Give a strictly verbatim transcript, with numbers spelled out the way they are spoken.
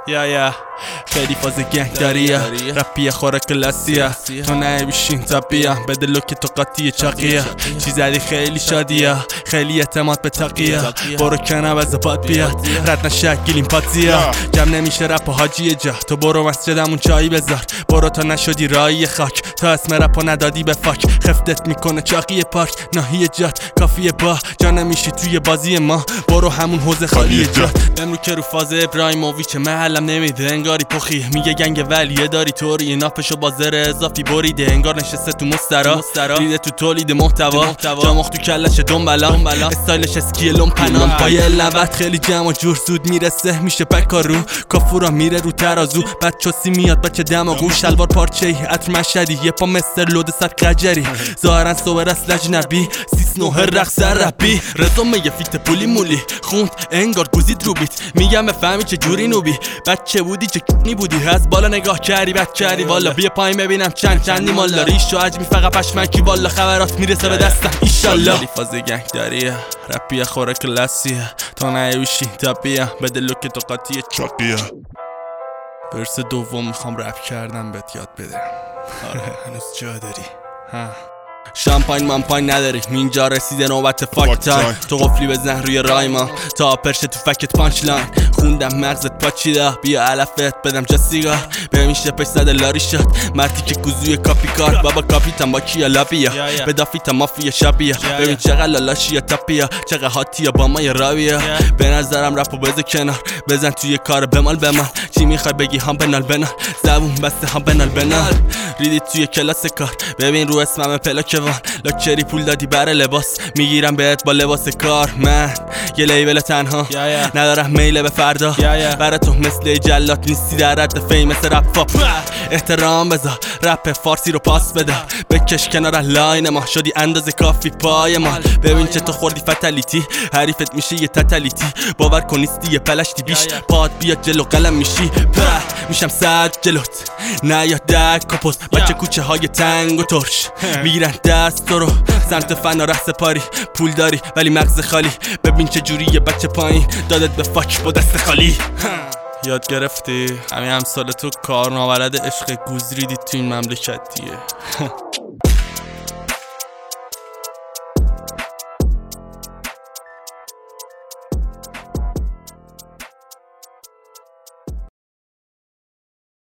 یا یا خیلی فاز گنگ داریه رپیه خوره کلاسیه تو نمیشین تا بیام بده لوک تو قاطیه چاقیه چی زدی خیلی شادیه خیلی اعتماد به تقیه برو کنم از باد بیاد رد نشه گیلیم پاتیه جمع نمیشه رپ و حاجی جا تو برو مسجدمون چایی بذار برو تا نشدی رایی خاک تا اسم رپ و ندادی به فاک خفتت میکنه چاقی پارک ناهی جات کافیه با جا نمیشی توی بازی ما برو همون حوزه خالی جات امرو که رو فاز ابراهیموویچ محلم نمیده انگاری پخی میگه گنگ ولیه داری طوری نافشو با زر اضافی بریده انگار نشسته تو مسترا ریده تو تولید محتوا جامخ تو کلش دنبلا استایلش اسکی لومپنا پای لوت خیلی جمع جور زود میرسه میشه بکارو کافورا میره رو ترازو بعد چوسی میاد بچه دماغو شلوار پارچه ای عطر مشهدی یه پا مستر لود صد قجری ظاهرا صور اصل اجنبی سیس نوه رقص رپی رزومه یه فیت پولی مولی خوند انگار گوزید رو بیت میگم بفهمی چه جوری نوبی بچه بودی چه کنی بودی از بالا نگاه کردی بد کردی والا بیا پایین ببینم چند چندی مالا ریش و عجمی فقط پشمکی والا خبرات میرسه به دستم ایشالله خیلی فاز گنگ داریه رپیه خوره کلاسیه تا نیوشی تا بیام بده لوک تو قاطیه چاقیه برس دوم میخوام رپ کردم بهت یاد بدم آره هنوز جا داری ها شامپاین مامپاین نداری اینجا رسیده نوبت فاک تایم تو قفلی بزن روی رایما تا پرشه تو فکت پانچ لاین خوندم مغزت پاچیده بیا علفت بدم جا سیگار بمیشه پش زده لاری شد مرتی که گوزوی کاپی کار بابا کاپیتم با کیا لابیا به دافیتم مافیا شابیا ببین چقدر لالاشیا تاپیا چقدر هاتیا با ما یه راویا به نظرم رپو بذار کنار بزن توی کار بمال بمال چی میخوای بگی هم بنال بنال زبون بسته هم بنال بنال ریدی توی کلاس کار ببین رو اسمم پلاک لاکچری پول دادی برای لباس میگیرم بهت با لباس کار من یه لیبل تنها ندارم میل به فردا برای تو مثل جلات نیستی در رد فیم مثل رپ فاپ احترام بذار رپ فارسی رو پاس بده بکش کنار لاین ما شدی اندازه کافی پای ما ببین چه تو خوردی فتالیتی حریفت میشه یه تتالیتی باور کن نیستی یه پلشتی بیش پاد بیاد جلو قلم میشی میشم صد جلوت نه یا دک کپوز بچه کوچه های تنگ و ترش میگیرن دست تو رو سمت فنا ره سپاری پول داری ولی مغز خالی ببین چه جوری یه بچه پایین دادت به فاک با دست خالی یاد گرفتی همین همسال تو کار ناولد عشق گوز ریدی تو این مملکت دیگه